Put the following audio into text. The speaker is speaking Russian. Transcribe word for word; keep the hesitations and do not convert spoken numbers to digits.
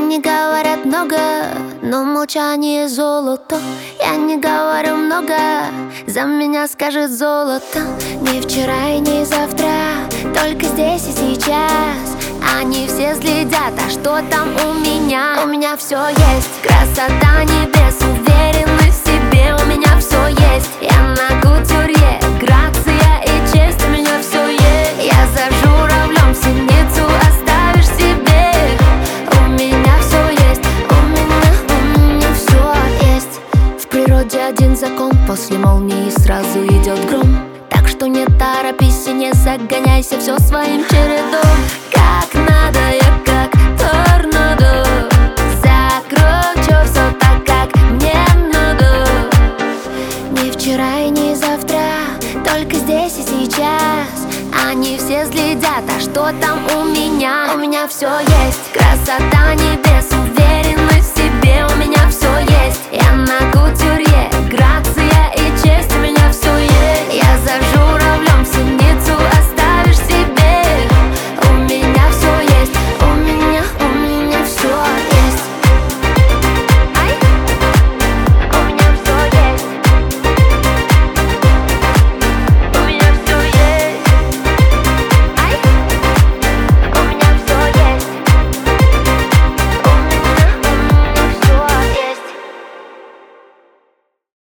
Они говорят много, но молчание золото. Я не говорю много, за меня скажет золото. Не вчера и не завтра, только здесь и сейчас. Они все следят, а что там у меня? У меня все есть, красота небес, уверенность в себе. У меня все есть, я на кутюрье, грация и честь. У меня все есть, я за журавлем синицу оставишь себе. У меня все есть, у меня, у меня все есть. В природе один закон, после молнии сразу идет гром. Так что не торопись и не загоняйся, все своим чередом. Как надо, я как торнадо, закручу все так, как мне надо. Не вчера и не завтра, только здесь и сейчас. Они все следят, а что там у меня? У меня все есть.